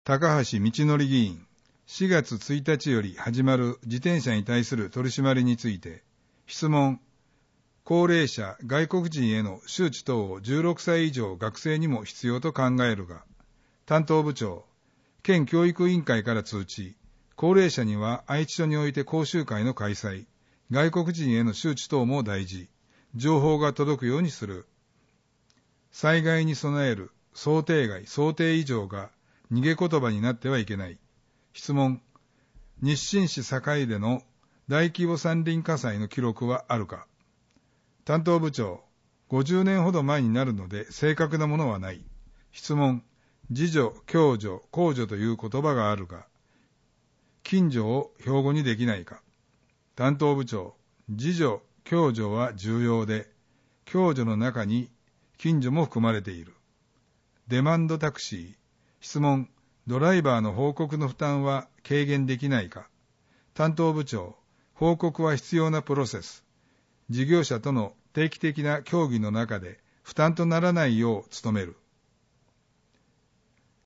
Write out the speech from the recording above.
高橋道則議員、4月1日より始まる自転車に対する取り締まりについて、質問。高齢者、外国人への周知等を16歳以上学生にも必要と考えるが、担当部長、県教育委員会から通知、高齢者には愛知署において講習会の開催、外国人への周知等も大事、情報が届くようにする。災害に備える想定外、想定以上が逃げ言葉になってはいけない。質問。日清市堺での大規模山林火災の記録はあるか。担当部長。50年ほど前になるので正確なものはない。質問。自助、共助、公助という言葉があるが、近所を標語にできないか。担当部長。自助、共助は重要で、共助の中に近所も含まれている。デマンドタクシー。質問。ドライバーの報告の負担は軽減できないか。担当部長。報告は必要なプロセス。事業者との定期的な協議の中で負担とならないよう努める。